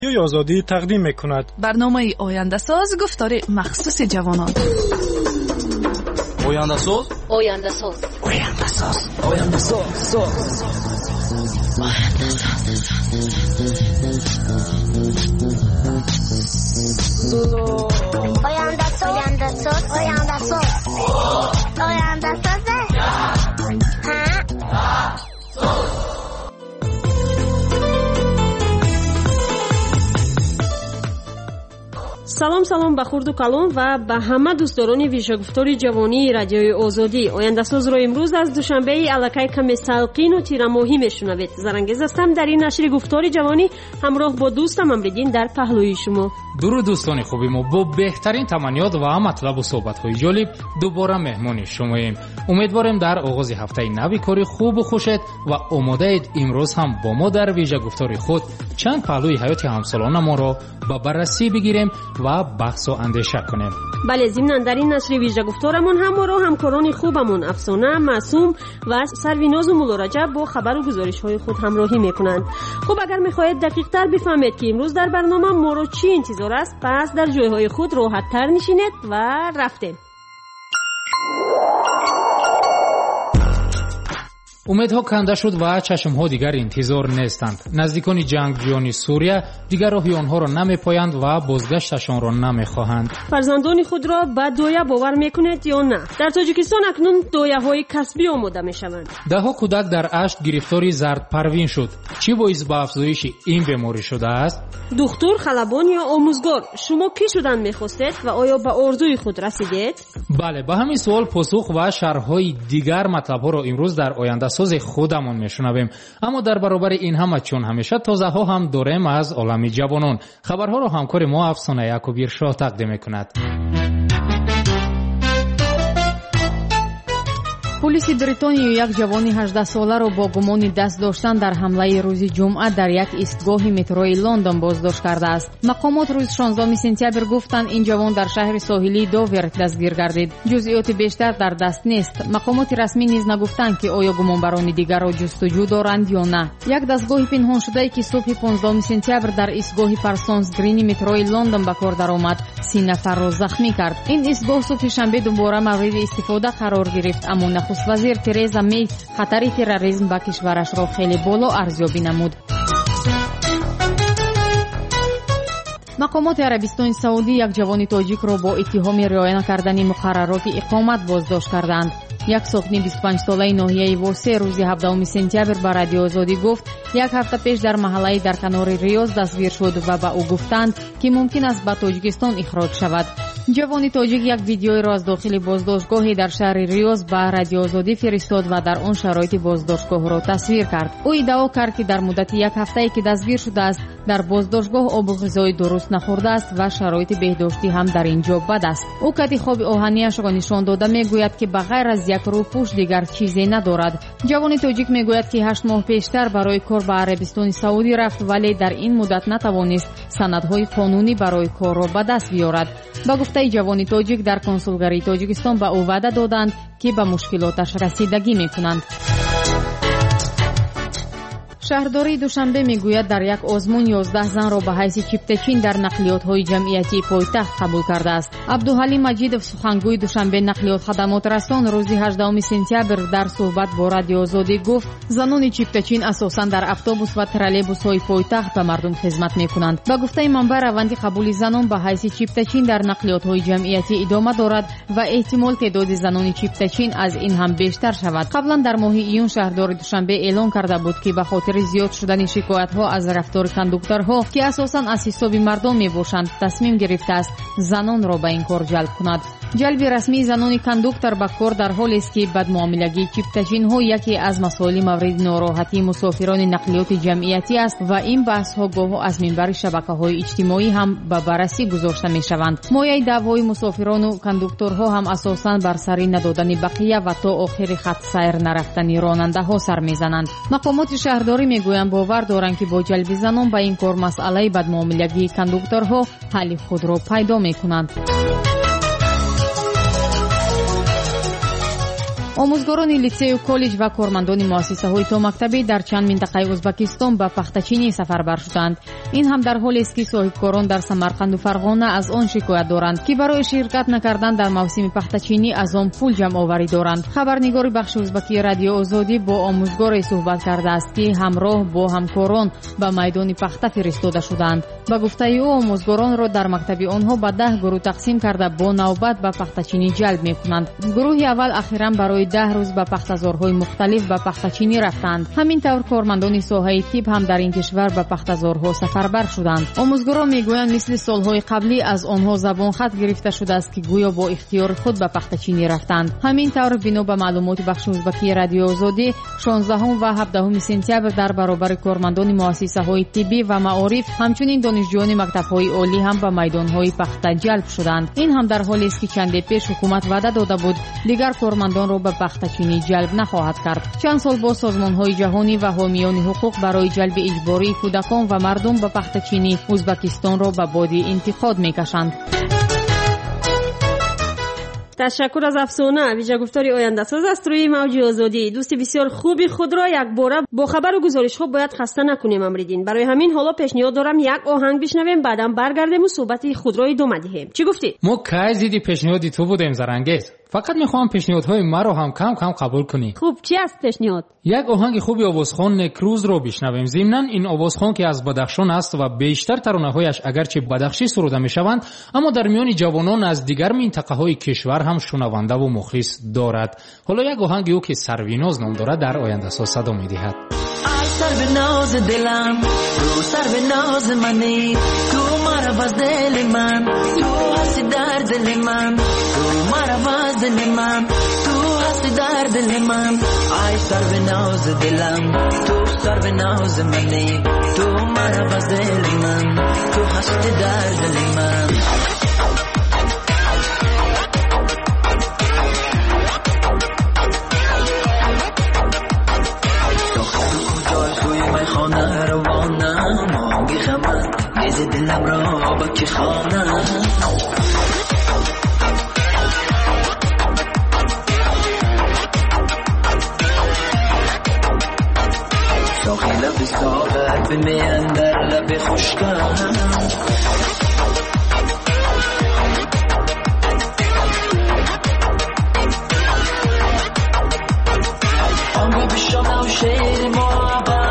رادیوی آزادی تقدیم می‌کند برنامه آینده‌ساز گفتار مخصوص جوانان. آینده‌ساز آینده‌ساز آینده‌ساز آینده‌ساز салом ба хурду калон ва ба ҳама дӯстдорони вишагуфтори ҷавонии радиои озодӣ. Ояндасозро имрӯз аз душанбеи аллакай каме салқину тирамоҳӣ мешунавед. Зарангез ҳастам дар ин нашри гуфтори ҷавонӣ ҳамроҳ бо дӯстам Амриддин дар паҳлӯи шумо. дуруд дӯстони хуби мо, бо беҳтарин таманиёт ва матлабу суҳбатҳои ҷолиб дубора меҳмони шумоем. умедворем дар оғози ҳафтаи нави кори хубу хушед ва омодаед имрӯз ҳам бо мо дар вижагуфтори худ чанд паҳлӯи ҳаёти ҳамсолонамонро ба баррасӣ бигирем ва баҳсу андеша кунем. бале, зимнан дар ин нашри вижагуфторамон ҳаморо ҳамкорони хубамон Афсона, Маъсум ва Сарвинозу Муллораҷаб бо хабару гузоришҳои худ ҳамроҳӣ мекунанд. хуб, агар мехоҳед дақиқтар бифаҳмед ки имрӯз дар барнома моро чӣ интизор аст, пас дар ҷойҳои худ роҳаттар нишинед ва рафтем. умедҳо канда шуд ва чашмҳо дигар интизор нестанд. наздикони ҷангҷӯёни Сурия дигар роҳи онҳоро намепоянд ва бозгашташонро намехоҳанд. фарзандони худро ба доя бовар мекунед ё на? дар тоҷикистон акнун дояҳои касбӣ омода мешаванд. даҳо кӯдак дар ашт гирифтори зардпарвин шуд. чӣ боис ба афзоиши ин беморӣ шудааст? духтур, халабон ё омӯзгор, шумо кӣ шудан мехостед ва оё ба орзуи худ расидед? бале, ба ҳамин суол посух ва шарҳҳои дигар матлабҳоро имрӯз дар ояндасози худамон мешунавем. аммо дар баробари ин ҳама чун ҳамеша тозаҳо ҳам дорем аз олами ҷавонон. хабарҳоро ҳамкори мо Афсона Якубиршоҳ тақдим мекунад. پلیس بریتانیا یک جوان 18 ساله را با گمان دست داشتن در حمله روز جمعه در یک ایستگاه متروی لندن بازداشت کرده است. مقامات روز 16 سپتامبر گفتند این جوان در شهر ساحلی دوور دستگیر گردید. جزئیات بیشتر در دست نیست. مقامات رسمی نیز نگفتند که آیا گمانبران دیگر را جستجو دارند یا نه. یک دستگاه پنهان شده که صبح 15 سپتامبر در ایستگاه پرسونز گرین متروی لندن به کار درآمد 30 نفر را زخمی کرد. این ایستگاه صبح شنبه دوباره مورد استفاده قرار گرفت، اما نخست وزیر ترزا می خطر تروریسم به کشورش را خیلی بالا ارزیابی نمود. مقامات عربستان سعودی یک جوان تاجیک را با اتهام رعایت نکردن مقررات اقامت بازداشت کردند. یک ساکن 25 ساله ناحیه واسه روز 17 سپتامبر به رادیو آزادی گفت یک هفته پیش در محله در کنار ریاض دستگیر شد و به او گفتند که ممکن است به تاجیکستان اخراج شود. جوان تاجیک یک ویدیویی را از داخل بازداشتگاهی در شهر ریاض به رادیو آزادی فرستاد و در آن شرایط بازداشتگاه را تصویر کرد. او ادعا کرد که در مدت یک هفته‌ای که دستگیر شده است در بازداشتگاه آب و غذای درست نخورده است و شرایط بهداشتی هم در اینجا بد است. او کت خواب آهنیش را نشان داده میگوید که بغیر از یک روپوش دیگر چیزی ندارد. جوان تاجیک میگوید که 8 ماه پیشتر برای کار به عربستان سعودی رفت ولی در این مدت نتوانست سندهای قانونی برای کار را به دست بیاورد. با گفته جوان تاجیک در کنسولگری تاجیکستان به او وعده دادند که به مشکلاتش رسیدگی میکنند. شهرداری دوشنبه میگوید در یک آزمون 11 زن را به حیث چیپتچین در نقلیات‌های جمعیتی پایتخت قبول کرده است. عبدالحلیم مجیدov سخنگوی دوشنبه نقلیات خدمات رسان روز 18 سپتامبر در صحبت با رادیو آزادی گفت زنان چیپتچین اساساً در اتوبوس و ترالبوس‌های پایتخت به مردم خدمت می‌کنند. با گفته منبع روند قبول زنان به حیث چیپتچین در نقلیات‌های جمعیتی ادامه دارد و احتمال تعداد زنان چیپتچین از این هم بیشتر شود. قبلا در ماه ایون شهردار دوشنبه اعلام کرده بود که به خاطر زیاد شدن شکایت‌ها از رفتار کاندوکتورها که اساساً از حساب مردم میباشند تصمیم گرفته است زنان را به این کار جلب کند. جلب رسمی زنان کاندوکتور به کار در حالی است که بدمعاملگی چیپتچین‌ها یکی از مسائل مورد ناراحتی مسافران نقلیات جمعیتی است و این بحث‌ها گاه از منبر شبکه‌های اجتماعی هم به بررسی گذاشته می‌شوند. مایه دعوای مسافران و کاندوکتورها هم اساساً بر سر ندادن بقیه و تا آخر خط سیر نرفتن راننده‌ها سر می‌زنند. مقامات شهرداری میگویند باور دارند که با جلب زنان به این کار مسئله بدمعاملگی کاندوکتورها حل خود را پیدا می‌کنند. омӯзгорони литсею коллеҷ ва кормандони муассисаҳои то мактабӣ дар чанд минтақаи ӯзбекистон ба пахтачинӣ сафарбар шуданд. ин ҳам дар ҳолест ки соҳибкорон дар самарқанду фарғона аз он шикоят доранд ки барои ширкат накардан дар мавсими пахтачинӣ аз он пул ҷамъоварӣ доранд. хабарнигори бахши ӯзбекии радиои озодӣ бо омӯзгоре суҳбат кардааст ки ҳамроҳ бо ҳамкорон ба майдони пахта фиристода шуданд. ба гуфтаи ӯ омӯзгоронро дар мактаби онҳо ба 10 гурӯҳ тақсим карда бо навбат ба пахтачинӣ ҷалб мекунанд. гурӯҳи аввал ахиран барои 10 рӯз ба пахтазорҳои мухталиф ба пахтачинӣ рафтанд. ҳамин тавр кормандони соҳаи тиб ҳам дар ин кишвар ба пахтазорҳо сафарбар шуданд. омӯзгорон мегӯянд мисли солҳои қаблӣ аз онҳо забонхат гирифта шудааст ки гӯё бо ихтиёри худ ба пахтачинӣ рафтанд. ҳамин тавр бино ба маълумоти бахши ӯзбекии радиои озодӣ 16 ва 17 сентябр дар баробари кормандони муассисаҳои тиббӣ ва маориф ҳамчунин донишҷӯёни мактабҳои олӣ ҳам ба майдонҳои пахта ҷалб шуданд. ин ҳам дар ҳолест ки чанде пеш ҳукумат ваъда дода буд дигар кормандонро ба пахтачинӣ ҷалб нахоҳад кард. чанд сол боз созмонҳои ҷаҳонӣ ва ҳомиёни ҳуқуқ барои ҷалби иҷбории кӯдакон ва мардум ба пахтачинӣ ӯзбекистонро ба боди интиқод мекашанд. تشکر از افسانه ویژه‌گفتاری آینده‌ساز است روی موج آزادی. دوستی بسیار خوبی خود را یک باره با خبر و گزارش ها باید خسته نکنیم امریدین. برای همین حالا پیشنهاد دارم یک آهنگ بشنویم بعدم برگردیم و صحبت خود را ادامه دهیم. چی گفتی؟ ما کی زیدی پیشنهادی تو بودیم زرنگیز. فقط میخوام پیشنهادهای مرا هم کم کم قبول کنی. خوب چی است پیشنهاد؟ یک آهنگ خوبی آوازخوان نکروز رو بشنویم. ضمناً این آوازخوان که از بدخشان است و بیشتر ترانه‌هایش اگرچه بدخشی سروده میشوند اما در میان جوانان از دیگر منطقه‌های کشور هم شنونده و مخلص دارد. حالا یک آهنگ او که سرویناز نام دارد در آینده ساز صدا می‌دهد. سر به ناز دلم تو سر به ناز منی تو مرا باز دل من تو هستی در دل من تو مرا باز دل من تو هستی در دل من ای سر به ناز دلم تو سر به ناز منی تو مرا باز دل من تو هستی در دل من خانه روانم آنگی خمد میز دلم را با کی خانم ساخی لب ساقت به میندر لب خوشکم آنگی بشم او شیر محبت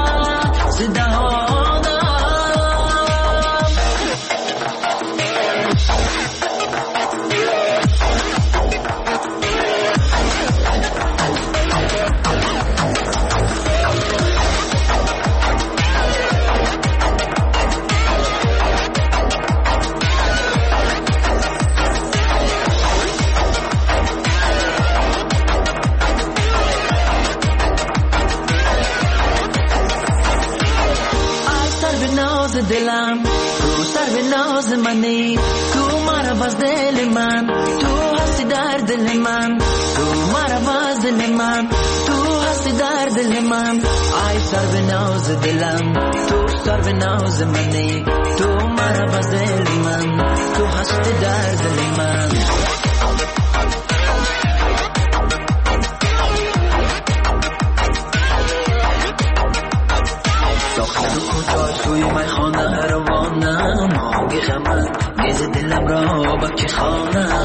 دلم تو سر به ناز منی تو مرا باز دل من تو هستی در دل من تو مرا باز دل من تو هستی در دل من ای سر به ناز دلم تو سر به ناز منی تو مرا باز دل من تو هستی در دل من توی من خانه روانم آنگی خمد میز دلم را با کی خانم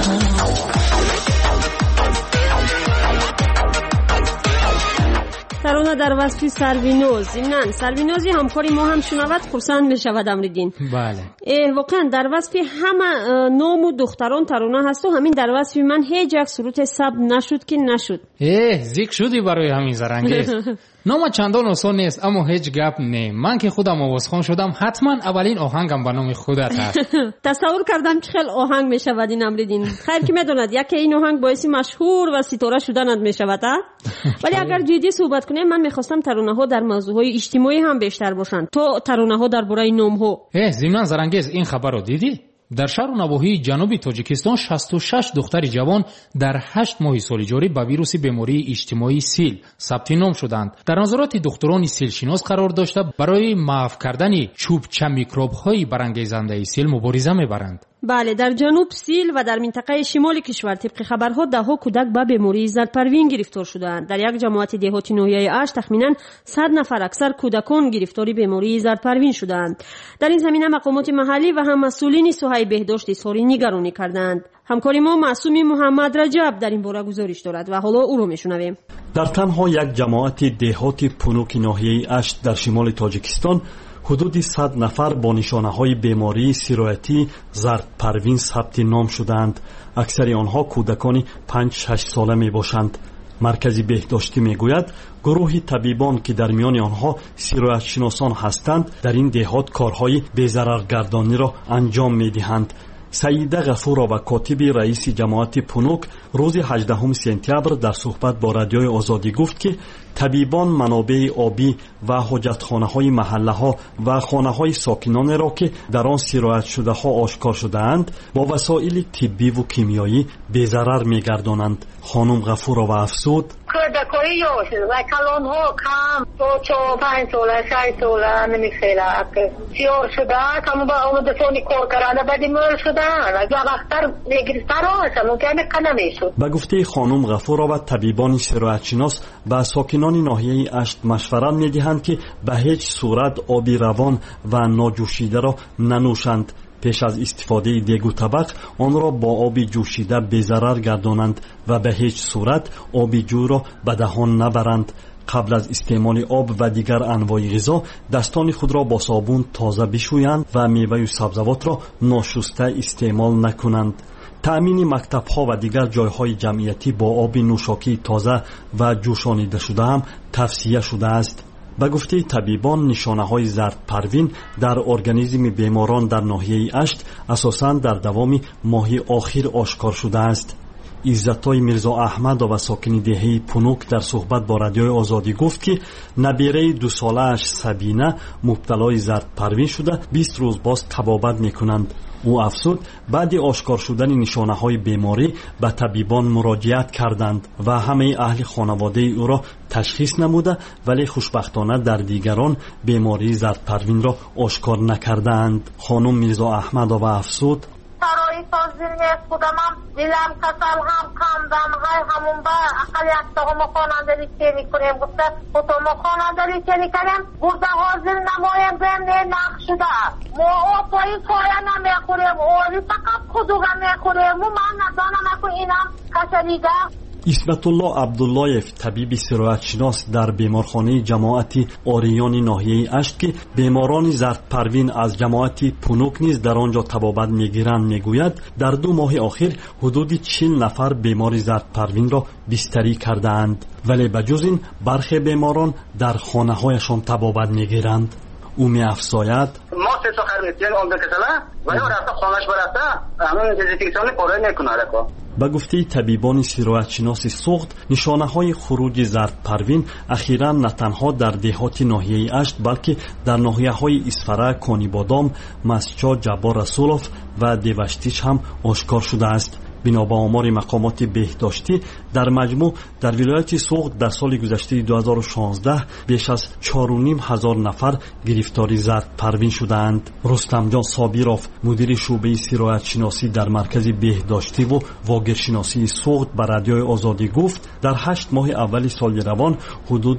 ترانه در وصف سرویناز. ضمناً سروینازی همکاری ما هم شنود خرسند می شود امریدین. بله. واقعا در وصف همه نام و دختران ترانه هست و همین در وصف من هیچ یک سرود سب نشد که نشد. زیک شدی برای همین زرنگیز. نام چندان آسان نیست اما هیچ گپ نه. من که خودم آوازخوان شدم حتما اولین آهنگم به نام خودت هست. تصور کردم که خیلی آهنگ می شود این امریدین. خیر که میدوند یکی این آهنگ باعث مشهور و ستاره شدن می شود. ولی اگر جدی صحبت کنیم من میخواستم ترانه ها در موضوعهای اجتماعی هم بیشتر باشند تو ترانه ها درباره نام ها. ضمناً زرنگیز این خبر رو دیدی؟ در شهر و نواحی جنوبی تاجیکستان 66 دختر جوان در 8 ماه سال جاری با ویروس بیماری اجتماعی سیل ثبت نام شدند. در نظارت دکتران سیل شناس قرار داشته برای محو کردن چوبچه میکروب های برانگیزنده سیل مبارزه میبرند. بله، در جنوب سیل و در منطقه شمال کشور طبق خبرها دهها کودک به بیماری زردپروین گرفتار شدند. در یک جماعت دهاتی ناحیه اش تخمینا 100 نفر اکثر کودکان گرفتاری بیماری زردپروین شدند. در این زمینه مقامات محلی و هم مسئولین ساحه بهداشت اظهار نگرانی کردند. همکار ما معصوم محمد رجب در این باره گزارش دارد و حالا او را میشنویم. در تنها یک جماعت دهاتی پونوک ناحیه اش در شمال تاجیکستان حدود 100 نفر با نشانه‌های بیماری سیرایتی زردپروین ثبت نام شدند. اکثر آنها کودکان 5-6 ساله میباشند. مرکز بهداشتی میگوید گروه طبیبان که در میان آنها سیرایت شناسان هستند در این دهات کارهای بی‌ضررگردانی را انجام میدهند. سعیده غفور و کاتب رئیس جماعت پونوک روز 18 سپتامبر در صحبت با رادیوی آزادی گفت که طبیبان منابع آبی و حاجتخانه‌های محله‌ها و خانه‌های ساکنان را که در آن سیرایت شده‌ها آشکار شده‌اند با وسایل طبی و کیمیایی بی‌ضرر می‌گردانند. خانم غفور و افسود کودکای و کلان‌ها کم تو 4-5 ساله 6 ساله نمی‌خیره که سیار شده کم با آمده سونی کار کرده بعدی مر شدن اگه وقتر نگرفتار هستن ممکنه کنه میشد. به گفته خانم غفور و طبیبان سیرایت شناس با ساکنان ناحیه اشت مشورت می‌دهند که به هیچ صورت آب روان و ناجوشیده را ننوشند. پیش از استفاده دیگ و طبق آن را با آب جوشیده بی‌ضرر گردانند و به هیچ صورت آب جو را به دهان نبرند. قبل از استعمال آب و دیگر انواع غذا دستان خود را با صابون تازه بشویند و میوه و سبزیجات را ناشسته استعمال نکنند. تأمین مکتب‌ها و دیگر جای‌های جمعیتی با آب نوشاکی تازه و جوشانیده شده هم توصیه شده است. به گفته طبیبان نشانه‌های زردپروین در ارگانیسم بیماران در ناحیه اشت اساساً در دوام ماه آخر آشکار شده است. عزتای میرزا احمد و ساکن دهه پونوک در صحبت با رادیوی آزادی گفت که نبیره 2 ساله اش سبینه مبتلای زردپروین شده 20 روز باز طبابت میکنند. او افزود بعد آشکار شدن نشانه‌های بیماری به طبیبان مراجعت کردند و همه اهل خانواده او را تشخیص نموده ولی خوشبختانه در دیگران بیماری زردپروین را آشکار نکردند. خانم میرزا احمد و افزود سرای تازین نیست بودم دیلم کسل هم کندم های همون با اقل یک تاقم خانندری چینی کنیم گفته خودم خانندری چینی کنیم گفته حاضر نمایم بینه نقش شده ما آفایی کایا نمیخوریم اولی فقط خودوگه میخوریم و من ندانم اکو اینم کسلیده. اسمت الله عبداللایف طبیب سیرایت شناس در بیمارخانه جماعت آریان ناحیه اشت که بیماران زردپروین از جماعت پونوک نیز در آنجا طبابت میگیرند میگوید در 2 ماه آخر حدود 40 نفر بیمار زردپروین را بستری کردند ولی بجز این برخی بیماران در خانه هایشان طبابت میگیرند. او می‌افزاید ما 3 تا خرمیتین اون بکسله و یا رفته خانهش برفته همون دیزینفکسیون پاره میکنه رکو. به گفته طبیبان سیرایت شناس سوخت نشانه‌های خروج زردپروین اخیراً نه تنها در دهات ناحیه اشت بلکه در ناحیه‌های اسفره، کانیبادام، مسجد جبار رسولوف و دیوشتیچ هم آشکار شده است. بنا به آمار مقامات بهداشتی در مجموع در ولایت سوخت در سال گذشته 2016 بیش از 4,500 نفر گرفتاری زردپروین شدند. رستم جان صابیروف مدیر شعبه سیرایت شناسی در مرکز بهداشتی و واگیرشناسی سوخت به رادیوی آزادی گفت در 8 ماه اول سال روان حدود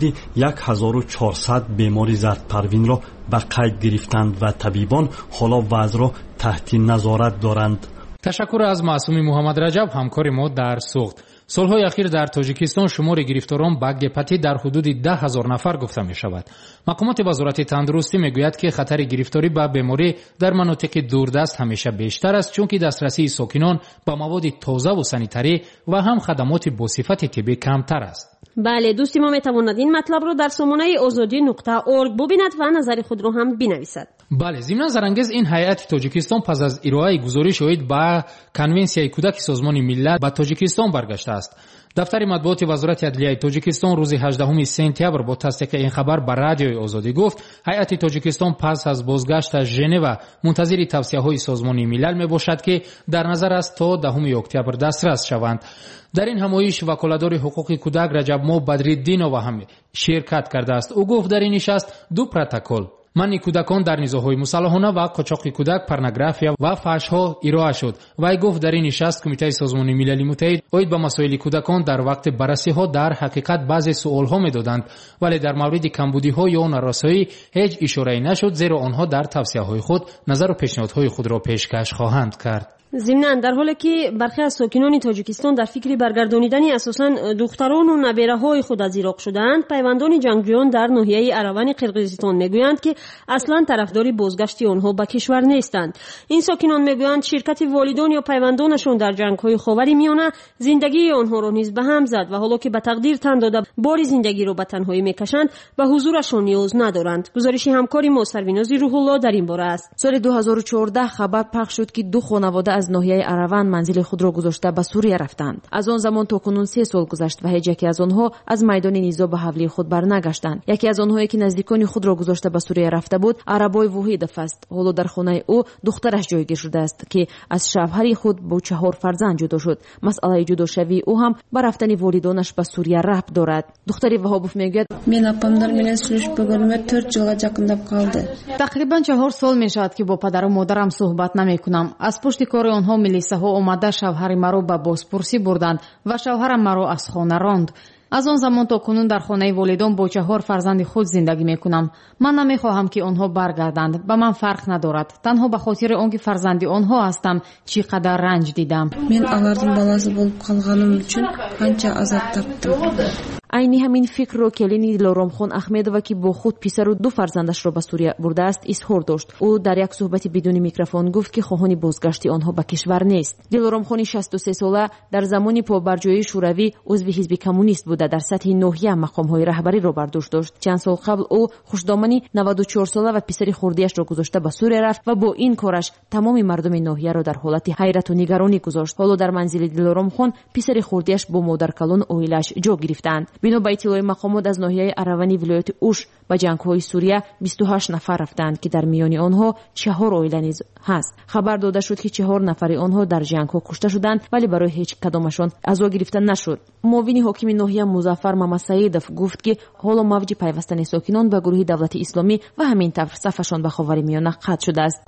1400 بیماری زردپروین را به قید گرفتند و طبیبان حالا وضع را تحت نظارت دارند. تشکر از معصوم محمد رجب همکار ما در سوخت. سالهای اخیر در تاجیکستان شمار گرفتاران به گپتی در حدود 10,000 نفر گفته می شود. مقامات وزارت تندرستی می گوید که خطر گرفتاری به بیماری در مناطق دوردست همیشه بیشتر است چون که دسترسی ساکنان به مواد تازه و سانیتری و هم خدمات با صفت طبی کمتر است. بله دوستی ما میتواند این مطلب رو در سامانه azadi.org ببیند و نظر خود رو هم بنویسد. بله ضمن زرانگیز این هیئت تاجیکستان پس از ارائه گزارش اوید به کنونسیای کودک سازمان ملل به تاجیکستان برگشته است. دفتر مطبوعات وزارت عدلیه تاجیکستان روز 18 سپتامبر با تصدیق این خبر به رادیوی آزادی گفت هیئت تاجیکستان پس از بازگشت از ژنو منتظر توصیه‌های سازمان ملل میباشد که در نظر است تا 10 اکتبر دسترس شوند. در این همایش وکالتدار حقوق کودک رجب مو بدرالدین و هم شرکت کرده است. او گفت در این نشست 2 پروتکل манъи кӯдакон дар низоъҳои мусаллаҳона ва қочоқи кӯдак, порнография ва фаҳшҳо ироа шуд. Вай гуфт дар ин нишаст Кумитаи Созмони Милали Муттаҳид оид ба масоили кӯдакон дар вақти баррасиҳо дар ҳақиқат баъзе суолҳо медоданд, вале дар мавриди камбудиҳо ё нарасоӣ ҳеҷ ишорае нашуд, зеро онҳо дар тавсияҳои худ назару пешниҳодҳои худро пешкаш хоҳанд кард. ضمناً در حالی که برخی از ساکنان تاجیکستان در فکر برگردانیدن اساساً دختران و نبیره‌های خود از عراق شدند، پیوندان جنگجویان در ناحیه اروان قرقیزستان میگویند که اصلاً طرفدار بازگشت آنها به کشور نیستند. این ساکنان میگویند شرکت والدان یا پیوندانشان در جنگ‌های خاورمیانه زندگی آنها را نیز به هم زد و حالا که به تقدیر تن داده بار زندگی را به تنهایی میکشند، به حضورشان نیاز ندارند. گزارش همکاری ما سربیناز روح الله در این باره است. سال 2014 خبر پخش شد که دو خانواده از ناحیه اروان منزل خود را گذاشته به سوریه رفتند. از آن زمان تا کنون 3 سال گذشت و هیچ یکی از آنها از میدان نزاع به حولی خود برنگشتند. یکی از آنهایی که نزدیکان خود را گذاشته به سوریه رفته بود، عربای وحیدов است. حالا در خانه او دخترش جایگیر شده است که از شوهر خود با 4 فرزند جدا شد. مسئله جداشوی او هم به رفتن والدانش به سوریه ربط دارد. دختری وهابوف میگوید من اپامدار منن سروش بگم 4 жылга жақындап қалды. تقریبا 4 سال میشود که با پدر و مادرم صحبت نمیکنم. از پشت کار آنها ملیساها آمده شوهر مرا به بازپرسی بردند و شوهرم مرا از خانه راند. از آن زمان تا کنون در خانه والدان با 4 فرزند خود زندگی میکنم. من نمیخواهم که آنها برگردند. به من فرق ندارد. تنها به خاطر آنکه فرزندی آنها هستم چقدر رنج دیدم. من алардын баласы болуп калганым үчүн канча азап таптым. عین همین فکر رو کلینی دلارامخان احمدова که با خود پسر و 2 فرزندش را به سوریه برده است اظهار داشت. او در یک صحبت بدون میکروفون گفت که خواهان بازگشت آنها به کشور نیست. دلارامخان 63 ساله در زمان پابرجایی شوروی عضو حزب کمونیست بوده. در سطح ناحیه مقام‌های رهبری را بر دوش داشت. چند سال قبل او خوشدامنی 94 ساله و پسر خردیش را گذاشته به سوریه رفت و با این کارش تمام مردم ناحیه را در حالت حیرت و نگرانی گذاشت. حالا در منزل دلارامخان پسر خردیش با مادرکلان اویلش جا گرفتند. بنا به اطلاع مقامات از ناحیه اروانی ولایت اوش به جنگ‌های سوریه 28 نفر رفتند که در میان آنها 4 عائله نیز هست. خبر داده شد که 4 نفر آنها در جنگ‌ها کشته شدند ولی برای هیچ کدامشان عزا گرفته نشد. معاون حاکم ناحیه مظفر محمدسعیدов گفت که حالا موج پیوستن ساکنان به گروه دولت اسلامی و همین طور صفشان به خاورمیانه قطع شده است.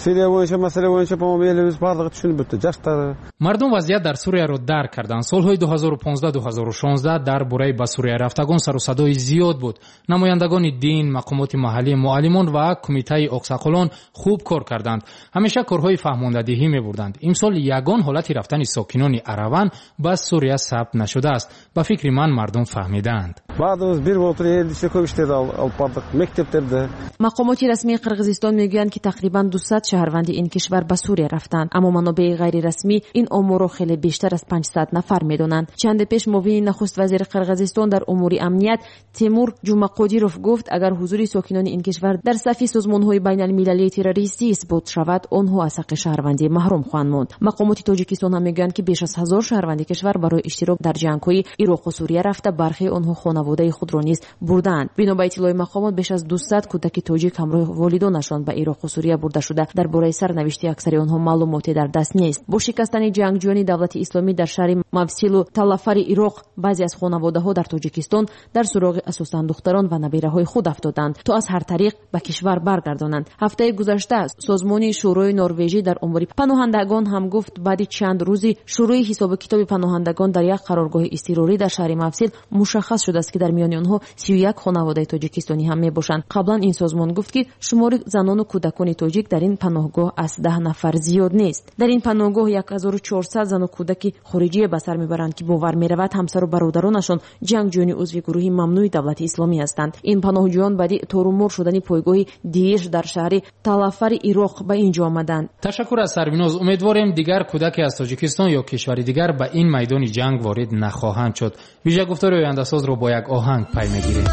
مردم وضعیت در سوریه را درک کردند. سال‌های 2015-2016 در برای به سوریه رفتگان سر و صدای زیاد بود. نمایندگان دین، مقامات محلی، معلمان و کمیته اقساقلان خوب کار کردند. همیشه کارهای فهماندهی می‌بردند. امسال یگان حالت رفتن ساکنان اروان به سوریه ثبت نشده است. به فکر من مردم فهمیدند. مقامات رسمی قرقیزستان میگویند که تقریباً 200 شهروند این کشور به سوریه رفتند، اما منابع غیر رسمی این آمار را خیلی بیشتر از 500 نفر میدانند. چند پیش معاون نخست وزیر قرقیزستان در امور امنیت تیمور جمعقادیروف گفت اگر حضور ساکنان این کشور در صف سازمان‌های بین‌المللی تروریستی اثبات شود، آنها از حق شهروندی محروم خواهند ماند. مقامات تاجیکستان هم میگویند که بیش از 1000 شهروند کشور برای اشتراک در جنگ‌های عراق و سوریه رفته، برخی آنها خانواده خود را نیز بردند. بنا به اطلاع مقامات بیش از 200 کودک تاجیک همراه والدانشان به عراق و سوریه برده شده. درباره سرنوشت اکثر آنها معلوماتی در دست نیست. با شکستن جنگجویان دولت اسلامی در شهر موصل و تلافر عراق، بعضی از خانواده‌ها در تاجیکستان در سراغ اساساً دختران و نبیره‌های خود افتادند تا از هر طریق به کشور برگردانند. هفته گذشته سازمان شورای نروژی در امور پناهندگان هم گفت بعد چند روزی شروع حساب کتاب پناهندگان در یک قرارگاه اضطراری در شهر موصل مشخص شده است که در میان آنها 31 خانواده تاجیکستانی هم میباشند. قبلا این سازمان گفت که شمار زنان و کودکان تاجیک در این پناهگاه از 10 نفر زیاد نیست. در این پناهگاه 1400 زن و کودک خارجی به سر میبرند که باور میرود همسر و برادرانشان جنگجویان عضو گروه ممنوع دولت اسلامی هستند. این پناهجویان بعد تورمور شدن پایگاه دیش در شهر تلافر عراق به اینجا آمدند. تشکر از سربیناز. امیدواریم دیگر کودکی از تاجیکستان یا کشوری دیگر به این میدان جنگ وارد نخواهند شد. ویژه گفتار آینده ساز رو با یک آهنگ پی میگیریم.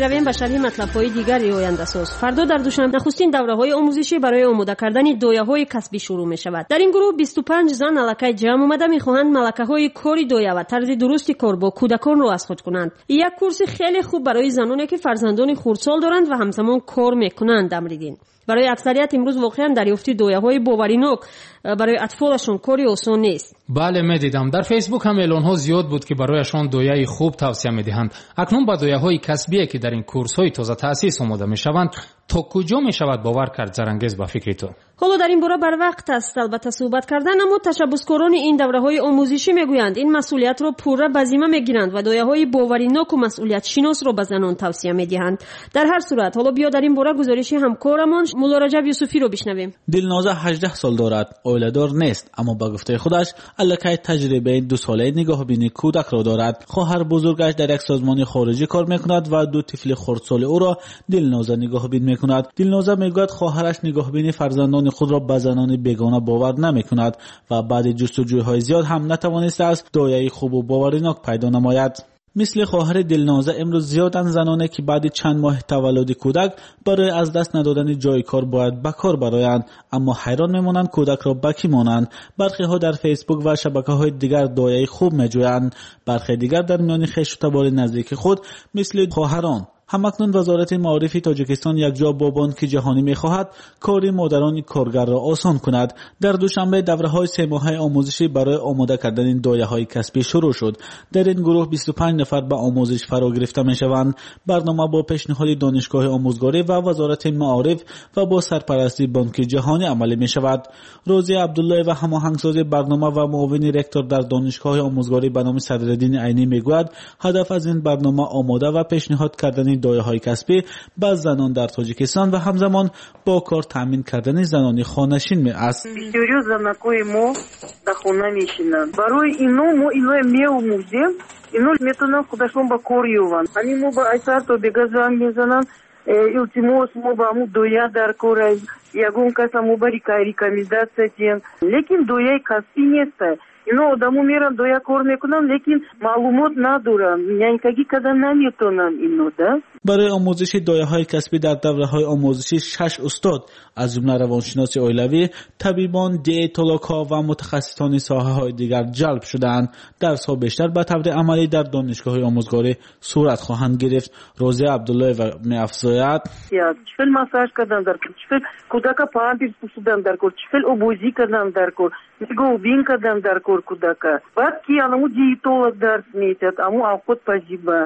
میرویم به شرح مطلب‌های دیگر آینده‌ساز. فردا در دوشنبه نخستین دوره‌های آموزشی برای آماده کردن دویه‌های کسبی شروع می‌شود. در این گروه 25 زن الکی جمع آمده می‌خواهند ملکه‌های کاری دویه و طرز درستی کار با کودکان را از خود کنند. یک کورس خیلی خوب برای زنانی که فرزندان خردسال دارند و همزمان کار می‌کنند امریدین. برای اکثریت امروز واقعا دریافت دویه‌های باوریناک برای اطفالشون کاری آسان نیست. بله می‌دیدم در فیسبوک هم اعلان‌ها زیاد بود که برایشان دویه خوب توصیه می‌دهند. اکنون با دویه‌های کسبی که در این کورس‌های تازه تأسیس آماده می‌شوند تا کجا می‌شود باور کرد زرانگیز به فکر تو؟ حالا در این باره بر وقت است البته صحبت کردن، اما تشبثکاران این دوره‌های آموزشی میگویند این مسئولیت را پوره به ذمه میگیرند و دویه‌های باوریناک و مسئولیت شناس را به زنان توصیه می‌دهند. در هر صورت حالا بیا در این باره گزارش همکارمان مولا رجب یوسفی رو بشنویم. دلنازه 18 سال دارد، اولیدار نیست، اما به گفته خودش الکی تجربه 2 ساله نگاهبینی کودک را دارد. خواهر بزرگش در یک سازمان خارجی کار می‌کند و 2 طفل خردسال او را دلنازه نگاهبین می‌کند. دلنازه میگوید خواهرش نگاهبینی فرزندان خود را به زنان بیگانه باور نمی‌کند و بعد جستجوهای زیاد هم نتوانسته است دایه خوب و باوریناک پیدا نماید. مثل خواهر دلنازه امروز زیادن زنانه که بعد چند ماه تولد کودک برای از دست ندادن جای کار باید به کار برایند، اما حیران میمونند کودک را به کی مانند. برخی ها در فیسبوک و شبکه‌های دیگر دایه خوب میجویند، برخی دیگر در میان خویش و تبار نزدیک خود مثل خواهران. همکنون وزارت معارف تاجیکستان یک جا با بانک جهانی می‌خواهد کار مادران کارگر را آسان کند. در دوشنبه دوره‌های 3 ماهه آموزشی برای آماده کردن دایه‌های کسبی شروع شد. در این گروه 25 نفر به آموزش فرا گرفته می‌شوند. برنامه با پیشنهاد دانشگاه آموزگاری و وزارت معارف و با سرپرستی بانک جهانی عملی می‌شود. روزی عبدالله و هماهنگساز برنامه و معاون رکتور در دانشگاه آموزگاری به نام صدرالدین عینی میگوید هدف از این برنامه آماده و پیشنهاد کردن دایه‌های کسبی به زنان در تاجیکستان و همزمان با کار تامین کردن زنان خانه‌نشین است. Серьезно, мо да хона мишина. Барои ино мо ино меомӯзем, ино метонам худашон ба кор ёван. Ани мо ба айсар то бегазан мезанам, илтимос мо ба аму доя дар кор ягон каса мо ба рекомендация дием. Лекин дояи касби нест. Ино одаму мерам доя кор мекунам, лекин маълумот надорам. Нянькагӣ кардан наметонам ино да. برای آموزش دایه‌های کسبی در دوره‌های آموزشی 6 استاد از جمله روانشناس اولیوی، طبیبان، دیئتولوژها و متخصصان ساحه‌های دیگر جلب شدند. درس‌ها بیشتر به طور عملی در دانشگاه آموزگاری صورت خواهند گرفت. روزی عبدالله و می‌افزاید چفل مساج کردن در کور، چفل کودک پامپرس پوشیدن در کور، چفل اوبوزی کردن در کور، نگاهبین کردن در کور کودک. بعد کی آنمو دیئتولوژ درس می‌دهد، امو خود پذیبه.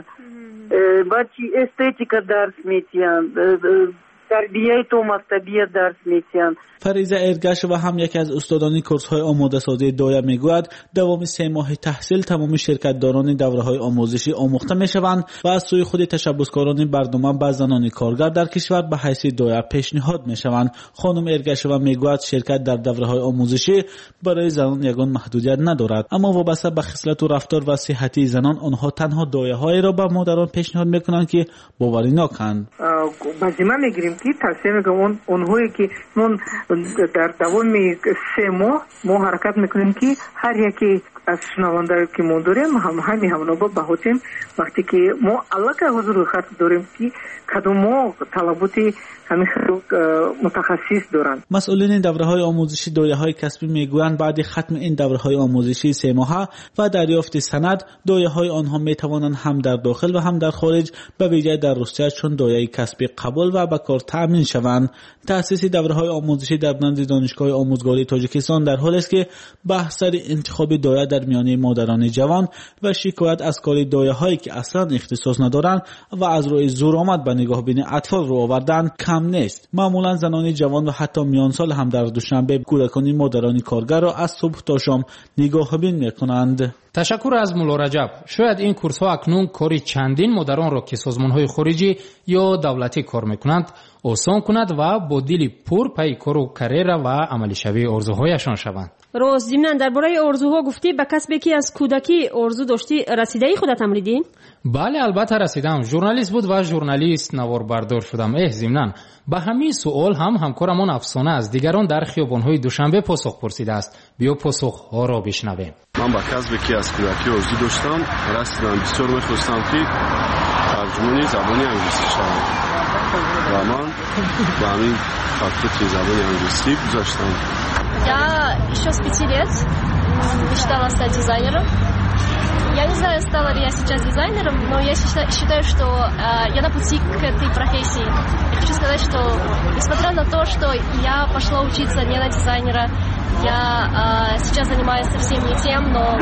بعد چی استетика درس می‌دهند، تربیت و مکتبیه درس می‌دهند. فریزه ارگش و هم یکی از استادان کورس‌های آماده سازی دایه میگوید دوام 3 ماه تحصیل تمام شرکت داران دوره‌های آموزشی آموخته میشوند و از سوی خود تشبثکاران برنامه به زنان کارگر در کشور به حیث دایه پیشنهاد میشوند. خانم ارگش و میگوید شرکت در دوره‌های آموزشی برای زنان یگان محدودیت ندارد، اما وابسته به خصلت و رفتار و صحتی زنان آنها تنها دایه‌های را به مادران پیشنهاد میکنند که باوریناکند. بازیما میگیریم که توصیه میکنم اونهایی که در دوام 3 ماه ما حرکت میکنیم که هر یکی از شنونده که ما داریم همون با بهوتیم وقتی که ما علاقه حضور خط داریم که کدوم ما طلباتی همین متخصص دارند. مسئولین دوره‌های آموزشی دایه‌های کسبی میگویند بعد ختم این دوره‌های آموزشی 3 ماهه و دریافت سند دایه‌های آنها میتوانند هم در داخل و هم در خارج به ویژه در روسیه چون دایه کسبی قبول و به کار تامین شوند. تأسیس دوره‌های آموزشی در بند دانشگاه آموزگاری تاجیکستان در حالی است که بحث سر انتخاب دایه در میان مادران جوان و شکایت از کار دایه‌هایی که اصلا اختصاص ندارند و از روی زورآمد به نگاهبین اطفال رو آوردن کم نیست. معمولا زنان جوان و حتی میان سال هم در دوشنبه کودکان مادران کارگر را از صبح تا شام نگاهبین میکنند. تشکر از مولا رجب. شاید این کورس ها اکنون کاری چندین مادران را که سازمان های خارجی یا دولتی کار میکنند آسان کند و با دل پر پی کار و کریر و عملی شوی آرزوهایشان شوند. راست ضمن درباره آرزوها گفتی به کسبی که از کودکی آرزو داشتی رسیده ای خودت امریدی؟ بله البته رسیدم. ژورنالیست بود و ژورنالیست نوار بردار شدم. ضمن به همین سوال هم همکارمان افسانه از دیگران در خیابان‌های دوشنبه پاسخ پرسیده است. بیا پاسخ‌ها را بشنویم. من با کسبی که از کودکی آرزو داشتم رسیدم. بسیار می‌خواستم که از ترجمانی زبانی انگلیسی شدم و من با همین فاکولته زبانی انگلیسی گذاشتم. Я еще с 5 лет мечтала стать дизайнером. Я не знаю, стала ли я сейчас дизайнером, но я считаю, что я на пути к этой профессии. Я хочу сказать, что несмотря на то, что я пошла учиться не на дизайнера, я сейчас занимаюсь совсем не тем, но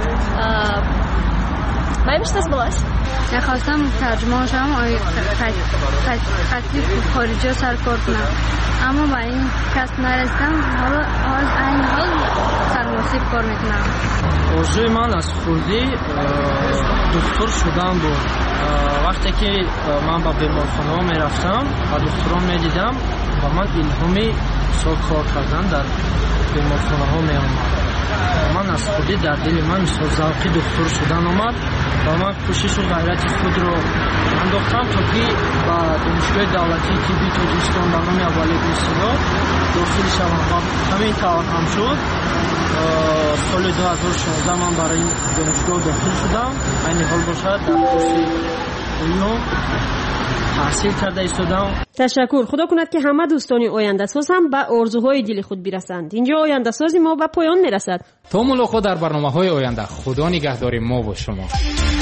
моя мечта сбылась. Я خواستم ترجمان شدم خطی خارجی سر کار کنم اما با این کسب نرسیدم حالا این حال سرماسیب کار میکنم. آرزوی من از خردی دکتر شدن بود. وقتی که من با بیمارخانه ها میرفتم و دکتران میدیدم و من الهامی سال کار کردن در بیمارخانه ها میامد. من از خودی در دل من مثل ذوقی دکتر شدن آمد و من کوشش و غیرت خود رو انداختم تا که با دانشگاه دولتی طبی تاجیکستان به نام اولی دانشگاه داخل شوم و همین طور هم شد. سال 2016 من برای این دانشگاه داخل شدم. این حال باشد در کورس علوم تحصیل کرده ایستادم. تشکر. خدا کند که همه دوستان آینده ساز هم به آرزوهای دل خود برسند. اینجا آینده سازی ما به پایان میرسد. تا ملاقات در برنامه‌های آینده. خدا نگهدار ما و شما.